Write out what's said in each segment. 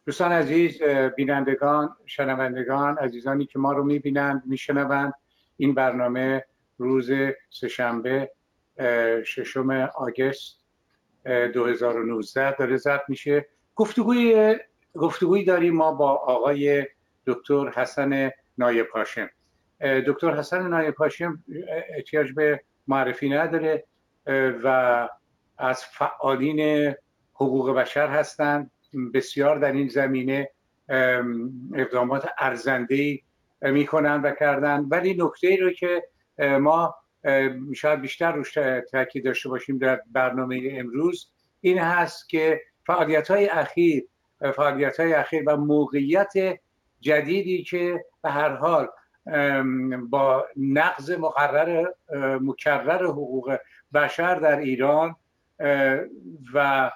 دوستان عزیز، بینندگان، شنوندگان، عزیزانی که ما رو میبینند، میشنوند، این برنامه روز سه‌شنبه 6 آگوست 2019 داره ضبط میشه. گفتگویی داریم ما با آقای دکتر حسن نایب هاشم. دکتر حسن نایب هاشم احتیاج به معرفی نداره و از فعالین حقوق بشر هستند. بسیار در این زمینه اقدامات ارزنده‌ای میکنن و کردن، ولی نکته‌ای رو که ما شاید بیشتر روش تاکید داشته باشیم در برنامه امروز این هست که فعالیت‌های اخیر و موقعیت جدیدی که به هر حال با نقض مکرر حقوق بشر در ایران و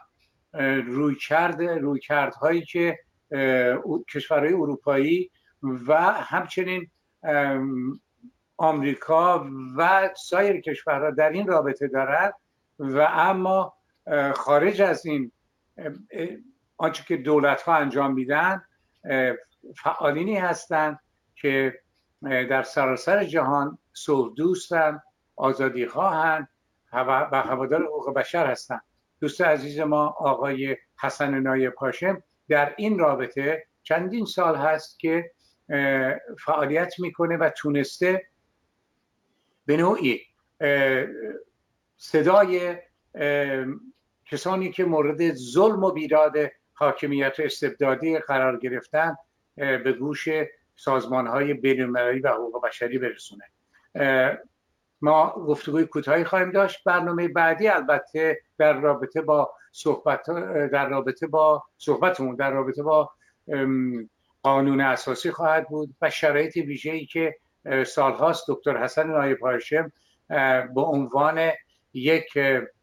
رویکردهایی که کشورهای اروپایی و همچنین آمریکا و سایر کشورها در این رابطه دارند و اما خارج از این آنچه که دولت‌ها انجام میدن، فعالینی هستند که در سراسر جهان صلح دوستند، آزادی خواهند و هوادار حقوق بشر هستند. دوست عزیز ما آقای حسن نایب هاشم در این رابطه چندین سال هست که فعالیت میکنه و تونسته به نوعی صدای کسانی که مورد ظلم و بیداد حاکمیت استبدادی قرار گرفتن به گوش سازمان‌های بین‌المللی و حقوق بشری برسونه. ما گفتگوی کوتاهی خواهیم داشت. برنامه بعدی البته در رابطه با صحبتمون در رابطه با قانون اساسی خواهد بود و شرایط ویژه‌ای که سالهاست دکتر حسن نایب هاشم به عنوان یک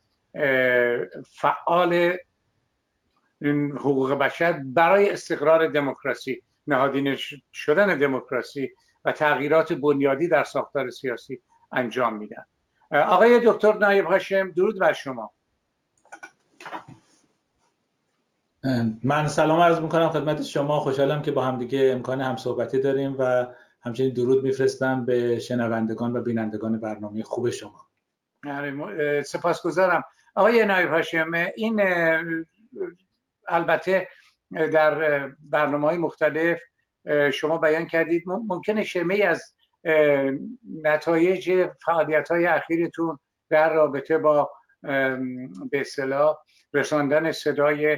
فعال حقوق بشر برای استقرار دموکراسی، نهادینه شدن دموکراسی و تغییرات بنیادی در ساختار سیاسی انجام میدن. آقای دکتر نایب هاشم، درود بر شما. من سلام عرض میکنم خدمت شما. خوشحالم که با همدیگه امکان همصحبتی داریم و همچنین درود میفرستم به شنوندگان و بینندگان برنامه خوب شما. سپاسگزارم. آقای نایب هاشم، این البته در برنامه‌های مختلف شما بیان کردید ممکنه شمه‌ای از نتایج فعالیت‌های اخیرتون در رابطه با به اصطلاح رساندن صدای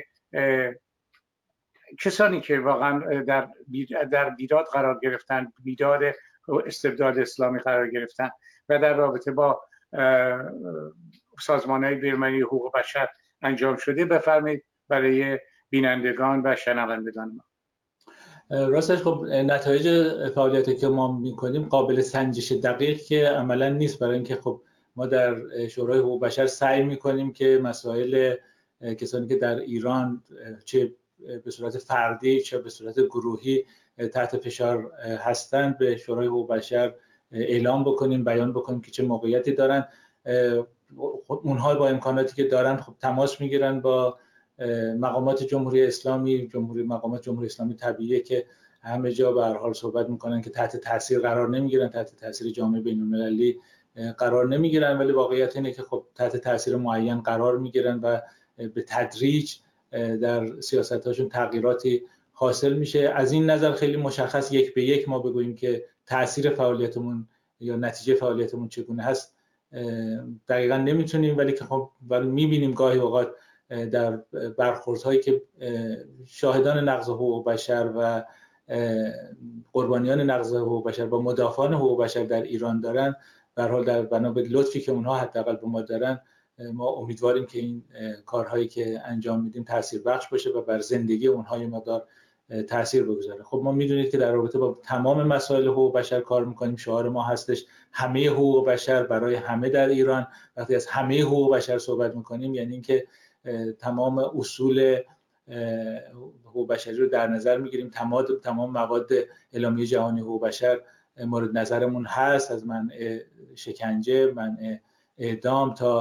کسانی که واقعا در بیداد قرار گرفتن، بیداد استبداد اسلامی قرار گرفتن و در رابطه با سازمان‌های بین‌المللی حقوق بشر انجام شده، بفرمایید برای بینندگان و شنوندگان ما. راستش خب نتایج فعالیتی که ما میکنیم قابل سنجش دقیق که عملا نیست، برای اینکه خب ما در شورای حقوق بشر سعی میکنیم که مسائل کسانی که در ایران چه به صورت فردی چه به صورت گروهی تحت فشار هستند به شورای حقوق بشر اعلام بکنیم، بیان بکنیم که چه موقعیتی دارن. اونها با امکاناتی که دارن خب تماس میگیرن با مقامات جمهوری اسلامی. مقامات جمهوری اسلامی طبیعیه که همه جا به هر حال صحبت میکنن که تحت تاثیر قرار نمیگیرن، تحت تاثیر جامعه بین‌المللی قرار نمیگیرن، ولی واقعیت اینه که خب تحت تاثیر معین قرار میگیرن و به تدریج در سیاستاشون تغییراتی حاصل میشه. از این نظر خیلی مشخص یک به یک ما بگوییم که تاثیر فعالیتمون یا نتیجه فعالیتمون چگونه هست دقیقاً نمیتونیم، ولی که خب میبینیم گاهی اوقات در برخوردهایی که شاهدان نقض حقوق بشر و قربانیان نقض حقوق بشر با مدافعان حقوق بشر در ایران دارن، به هر حال در بنا به لطفی که اونها حداقل به ما دارن، ما امیدواریم که این کارهایی که انجام میدیم تاثیربخش باشه و بر زندگی اونها یه مقدار تاثیر بگذاره. خب ما میدونید که در رابطه با تمام مسائل حقوق بشر کار میکنیم. شعار ما هستش همه حقوق بشر برای همه در ایران. وقتی از همه حقوق بشر صحبت میکنیم یعنی اینکه تمام اصول حقوق بشری رو در نظر میگیریم. تمام مواد اعلامیه جهانی حقوق بشر مورد نظرمون هست، از منع شکنجه، منع اعدام تا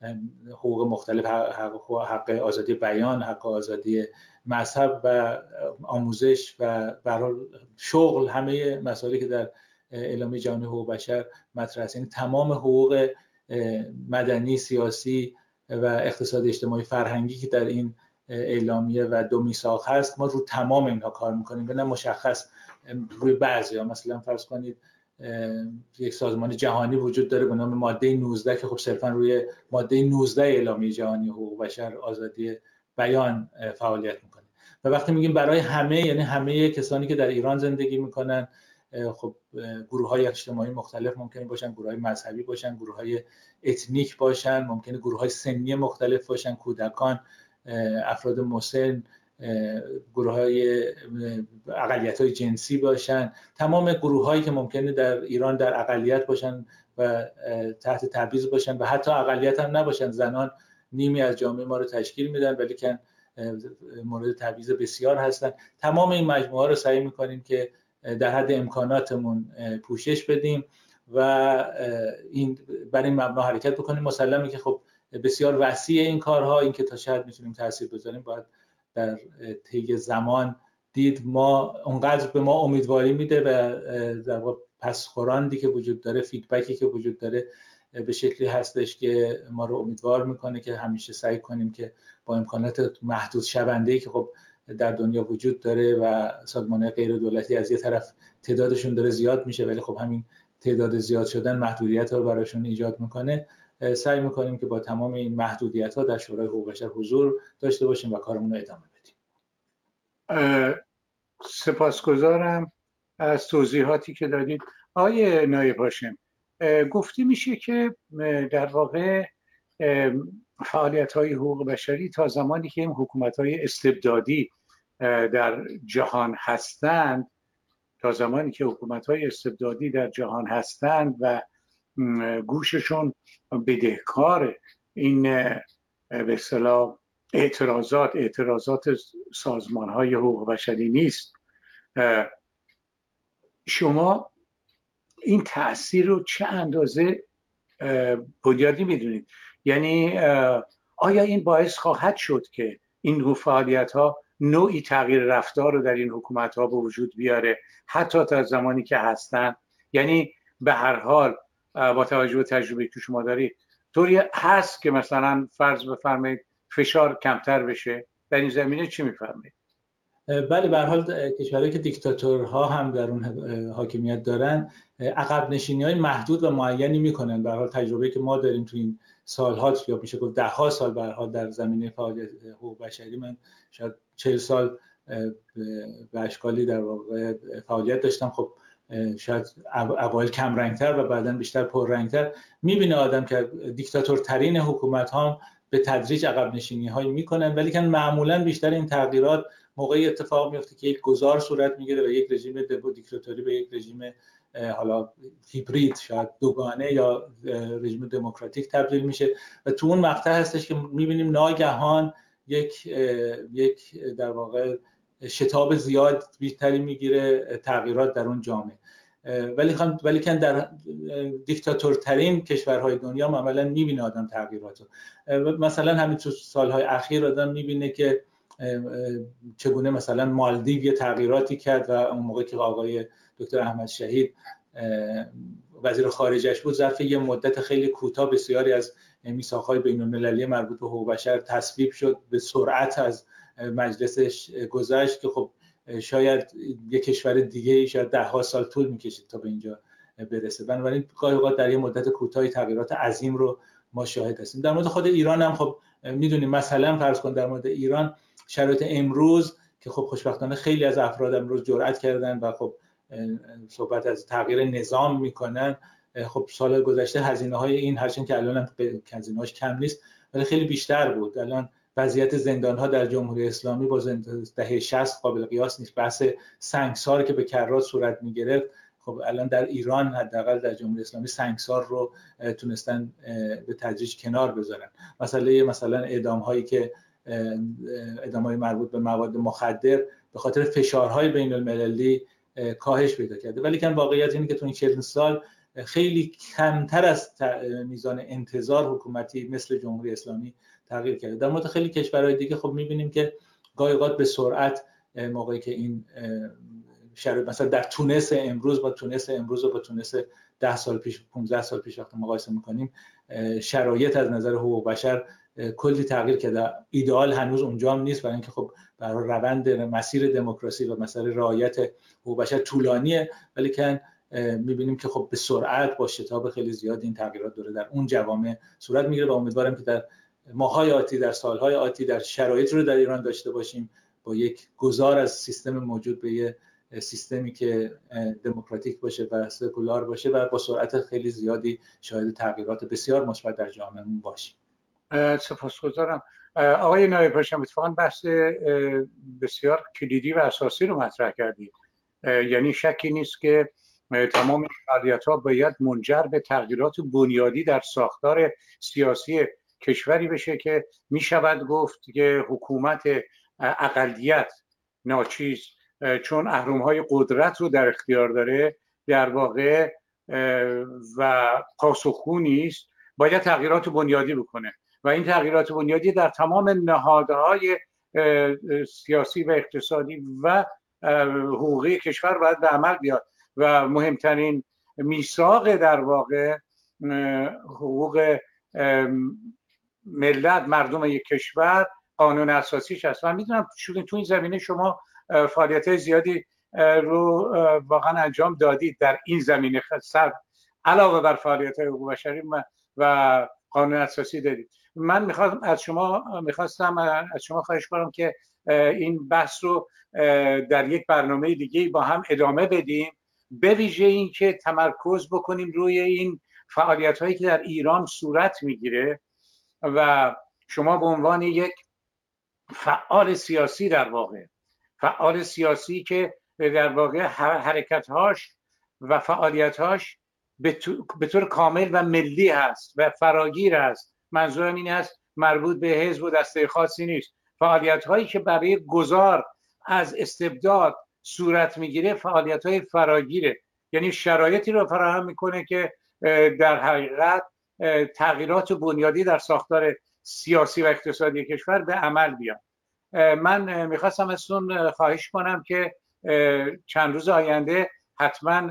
حقوق مختلف، حق آزادی بیان، حق آزادی مذهب و آموزش و برای شغل، همه مسائلی که در اعلامیه جهانی حقوق بشر مطرح است. یعنی تمام حقوق مدنی، سیاسی و اقتصادی، اجتماعی، فرهنگی که در این اعلامیه و 2 میثاق هست، ما رو تمام اینها کار میکنیم، نه مشخص روی بعضی‌ها. مثلا فرض کنید یک سازمان جهانی وجود داره به نام ماده 19 که خب صرفا روی ماده 19 اعلامیه جهانی حقوق بشر، آزادی بیان فعالیت میکنه. و وقتی میگیم برای همه، یعنی همه کسانی که در ایران زندگی میکنن. خب گروه‌های اجتماعی مختلف ممکنه باشن، گروه‌های مذهبی باشن، گروه‌های اتنیک باشن، ممکنه گروه‌های سنی مختلف باشن، کودکان، افراد مسن، گروه‌های اقلیت‌های جنسی باشن، تمام گروه‌هایی که ممکنه در ایران در اقلیت باشن و تحت تبعیض باشن و حتی اقلیت هم نباشن. زنان نیمی از جامعه ما رو تشکیل میدن ولی که مورد تبعیض بسیار هستن. تمام این مجموعه رو سعی می‌کنیم که در حد امکاناتمون پوشش بدیم و این برای این مبنا حرکت بکنیم. مسلمه که خب بسیار وسیع این کارها، این که تا شاید میتونیم تاثیر بذاریم باید در طی زمان دید. ما اونقدر به ما امیدواری میده و در واقع پسخوراندی که وجود داره، فیدبکی که وجود داره به شکلی هستش که ما رو امیدوار میکنه که همیشه سعی کنیم که با امکانات محدود شونده‌ای که خب در دنیا وجود داره و سازمان‌های غیر دولتی از یه طرف تعدادشون داره زیاد میشه ولی خب همین تعداد زیاد شدن محدودیت رو براشون ایجاد میکنه، سعی میکنیم که با تمام این محدودیت‌ها در شورای حقوق بشر حضور داشته باشیم و کارمون رو ادامه بدیم. سپاسگزارم از توضیحاتی که دادید. آقای نایب هاشم، گفته میشه که در واقع فعالیت‌های حقوق بشری تا زمانی که این حکومت‌های استبدادی در جهان هستند، تا زمانی که حکومت‌های استبدادی در جهان هستند و گوششون بدهکار این به اصطلاح اعتراضات سازمان‌های حقوق بشری نیست، شما این تأثیر رو چه اندازه بنیادی میدونید؟ یعنی آیا این باعث خواهد شد که این فعالیت‌ها نوعی تغییر رفتار رو در این حکومت‌ها به وجود بیاره حتی تا زمانی که هستن؟ یعنی به هر حال با توجه به تجربه‌ای که شما دارید طوری هست که مثلا فرض بفرمایید فشار کمتر بشه؟ در این زمینه چی می‌فرمایید؟ بله، به هر حال کشورهایی که دیکتاتورها هم در اون حاکمیت دارن عقب نشینی‌های محدود و معینی میکنن. به هر حال تجربه‌ای که ما داریم تو این سال‌ها یا میشه گفت ده‌ها سال به هر حال در زمینه فعالیت حقوق بشری، من شاید 40 سال به اشکالی در واقع فعالیت داشتم. خب شاید اوایل کم رنگتر و بعداً بیشتر پررنگتر میبینه آدم که دیکتاتورترین حکومت‌ها به تدریج عقب نشینی‌هایی میکنن، ولی که معمولاً بیشتر این تغییرات موقعی اتفاق میفته که یک گذار صورت میگیره و یک رژیم دیکتاتوری به یک رژیم حالا هیبرید، شاید دوگانه یا رژیم دموکراتیک تبدیل میشه و تو اون مقطع هستش که میبینیم ناگهان یک در واقع شتاب زیاد بیشتری میگیره تغییرات در اون جامعه. ولی که در دیکتاتورترین کشورهای دنیا عملاً میبینه آدم تغییراتو. مثلا همین تو سالهای اخیر آدم میبینه که چگونه مثلا مالدیو یه تغییراتی کرد و اون موقع که آقای دکتر احمد شهید وزیر خارجه‌اش بود، ظرف یه مدت خیلی کوتاه بسیاری از میثاق‌های بین‌المللی مربوط به حقوق بشر تصویب شد، به سرعت از مجلسش گذشت که خب شاید یک کشور دیگه شاید ده‌ها سال طول می‌کشید تا به اینجا برسه. بنابراین گاهی اوقات در یه مدت کوتاهی تغییرات عظیم رو ما شاهد هستیم. در مورد خود ایران هم خب میدونیم، مثلا فرض کن در مورد ایران شرایط امروز که خب خوشبختانه خیلی از افراد امروز جرأت کردن و خب صحبت از تغییر نظام میکنن. خب سال گذشته هزینه‌های این، هرچند که الان هزینه‌اش کم نیست ولی خیلی بیشتر بود. الان وضعیت زندان‌ها در جمهوری اسلامی با دهه 60 قابل قیاس نیست. بحث سنگسار که به کرات صورت میگرفت، خب الان در ایران حداقل در جمهوری اسلامی سنگسار رو تونستن به تدریج کنار بذارن. مثلا اعدام‌هایی که اعدام‌های مربوط به مواد مخدر به خاطر فشارهای بین‌المللی کاهش پیدا کرده. ولی که واقعیت اینه که تو این 40 سال خیلی کمتر از میزان انتظار حکومتی مثل جمهوری اسلامی تغییر کرده. در مورد خیلی کشورهای دیگه خب می‌بینیم که گاهی اوقات به سرعت موقعی که این شرایط، مثلا در تونس امروز با تونس 10 سال پیش 15 سال پیش وقتی مقایسه می‌کنیم، شرایط از نظر حقوق بشر کلی تغییر کرده. ایدئال هنوز اونجا هم نیست، برای اینکه خب برای روند مسیر دموکراسی و مسئله رعایت حقوق بشر طولانیه، ولی که می‌بینیم که خب به سرعت با شتاب خیلی زیاد این تغییرات داره در اون جوامع صورت میگیره و امیدوارم که در ماه‌های آتی، در سال‌های آتی، در شرایطی رو در ایران داشته باشیم با یک گذار از سیستم موجود به یک سیستمی که دموکراتیک باشه و سکولار باشه و با سرعت خیلی زیادی شاهد تغییرات بسیار مثبت در جامعهمون باشیم. سپاسگزارم. آقای نایب پاشم، اتفاقاً بحث بسیار کلیدی و اساسی رو مطرح کردید. یعنی شکی نیست که تمام فعالیت‌ها باید منجر به تغییرات بنیادی در ساختار سیاسی کشوری بشه که می شود گفت که حکومت اقلیت ناچیز، چون اهرم‌های قدرت رو در اختیار داره، در واقع و پاسخگو نیست، باید تغییرات بنیادی بکنه و این تغییرات بنیادی در تمام نهادهای سیاسی و اقتصادی و حقوقی کشور باید به عمل بیاد و مهمترین میثاق در واقع حقوق ملت، مردم یک کشور، قانون اساسیش هست. من میدونم تو این زمینه شما فعالیت‌های زیادی رو واقعا انجام دادید در این زمینه، علاوه بر فعالیت‌های حقوق بشری و قانون اساسی دادید. من میخواستم از شما خواهش کنم که این بحث رو در یک برنامه دیگه با هم ادامه بدیم، به ویژه این که تمرکز بکنیم روی این فعالیت‌هایی که در ایران صورت میگیره و شما به عنوان یک فعال سیاسی، در واقع فعال سیاسی که در واقع حرکت‌هاش و فعالیت‌هاش به طور کامل و ملی هست و فراگیر هست. منظورم این است مربوط به حزب و دسته خاصی نیست. فعالیت‌هایی که برای گذار از استبداد صورت میگیره فعالیت‌های فراگیره، یعنی شرایطی رو فراهم میکنه که در حقیقت تغییرات بنیادی در ساختار سیاسی و اقتصادی کشور به عمل بیاد. من میخواستم ازتون خواهش کنم که چند روز آینده حتما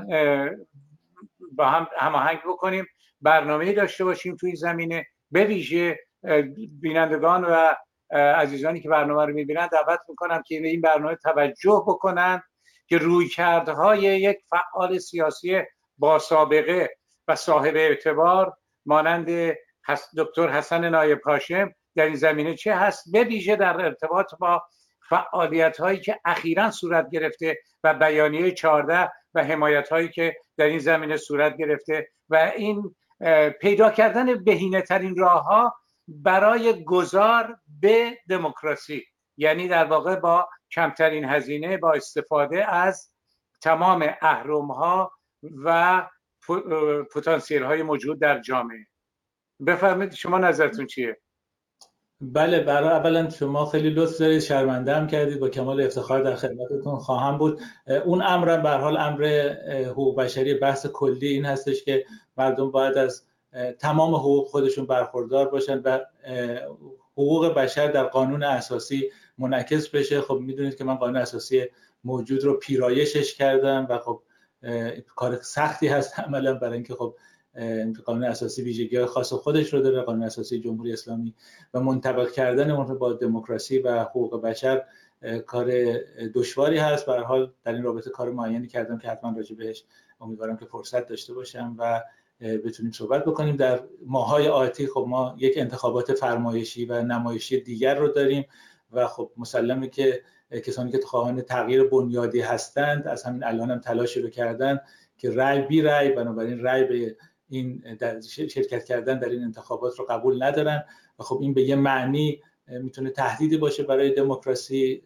با هم هماهنگ بکنیم، برنامه‌ای داشته باشیم توی زمینه. به ویژه بینندگان و عزیزانی که برنامه رو میبینن دعوت میکنم که این برنامه توجه بکنن که رویکردهای یک فعال سیاسی با سابقه و صاحب اعتبار مانند دکتر حسن نایب هاشم در این زمینه چه هست، به ویژه در ارتباط با فعالیت‌هایی که اخیراً صورت گرفته و بیانیه 14 و حمایت‌هایی که در این زمینه صورت گرفته و این پیدا کردن بهینه‌ترین راه‌ها برای گذار به دموکراسی، یعنی در واقع با کمترین هزینه، با استفاده از تمام اهرم‌ها و پتانسیل‌های موجود در جامعه. بفرمایید شما نظرتون چیه؟ بله، برای اولا شما خیلی لطف دارید، شرمنده هم کردید، با کمال افتخار در خدمتتون خواهم بود. اون امر به هر حال امر حقوق بشری، بحث کلی این هستش که مردم باید از تمام حقوق خودشون برخوردار باشن و حقوق بشر در قانون اساسی منعکس بشه. خب میدونید که من قانون اساسی موجود رو پیرایشش کردم و خب کار سختی هست عملا، برای اینکه خب قانون اساسی ویژگی‌های خاص خودش رو داره، قانون اساسی جمهوری اسلامی، و منطبق کردن اون رو با دموکراسی و حقوق بشر کار دشواری هست. به هر حال در این رابطه کار معینی کردم که حتما راجع بهش امیدوارم که فرصت داشته باشم و بتونیم صحبت بکنیم. در ماه‌های آتی خب ما یک انتخابات فرمایشی و نمایشی دیگر رو داریم و خب مسلمه که کسانی که خواهان تغییر بنیادی هستند از همین الان هم تلاشی رو کردن که رأی بی رأی، بنابراین رأی به این شرکت کردن در این انتخابات رو قبول ندارن و خب این به یه معنی میتونه تهدیدی باشه برای دموکراسی،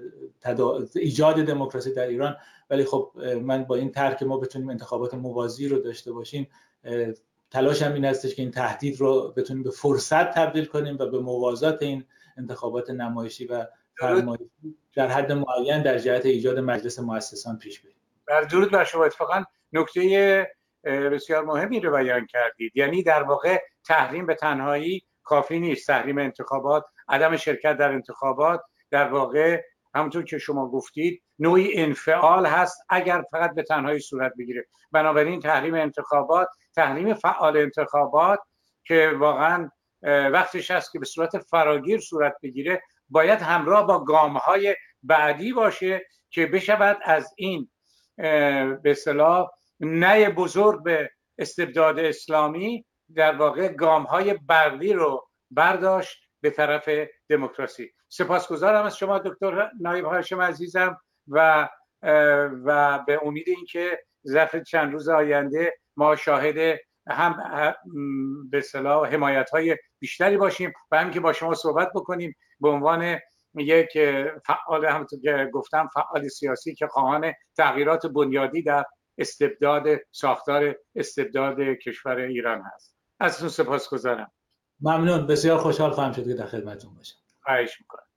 ایجاد دموکراسی در ایران. ولی خب من با این طرح که ما بتونیم انتخابات موازی رو داشته باشیم، تلاشم این هستش که این تهدید رو بتونیم به فرصت تبدیل کنیم و به موازات این انتخابات نمایشی و فرمایشی در حد معین در جهت ایجاد مجلس مؤسسان پیش بریم. بر درود بر شما. اتفاقا نکته بسیار مهمی رو بیان کردید. یعنی در واقع تحریم به تنهایی کافی نیست. تحریم انتخابات، عدم شرکت در انتخابات در واقع همونطور که شما گفتید نوعی انفعال هست اگر فقط به تنهایی صورت بگیره. بنابراین تحریم انتخابات، تحریم فعال انتخابات که واقعا وقتش هست که به صورت فراگیر صورت بگیره، باید همراه با گام‌های بعدی باشه که بشود از این به اصطلاح نی بزرگ به استبداد اسلامی در واقع گام‌های بعدی رو برداشت به طرف دموکراسی. سپاسگزارم از شما دکتر نایب هاشم عزیزم و به امید اینکه ظرف چند روز آینده ما شاهد هم به اصطلاح حمایت‌های بیشتری باشیم و هم که با شما صحبت بکنیم به عنوان یک فعال، همونطور که گفتم فعال سیاسی که خواهان تغییرات بنیادی در ساختار استبداد کشور ایران هست. ازتون سپاسگزارم. ممنون، بسیار خوشحال خواهم شد که در خدمتتون باشم. خواهش می‌کنم.